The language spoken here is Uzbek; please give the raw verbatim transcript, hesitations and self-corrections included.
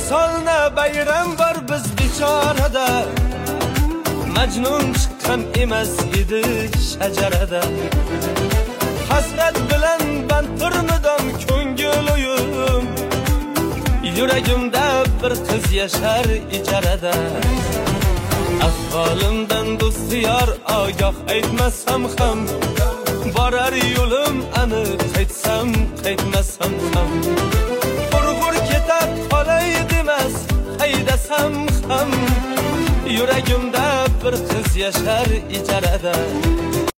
visolna bayram bor biz bechorada. Majnun chiqqan emas edi shajarada. Hasrat bilan band turmidim ko'ngil o'yim. Yuragimda bir qiz yashar ijarada. Ahvolimdan do'stiyar ogoh aytmasam ham, borar yo'lim aniq qaytsam qaytmasam ham. Qurg'ur ketib qolay demas haydasam ham, yuragimda bir qiz yashar ijarada.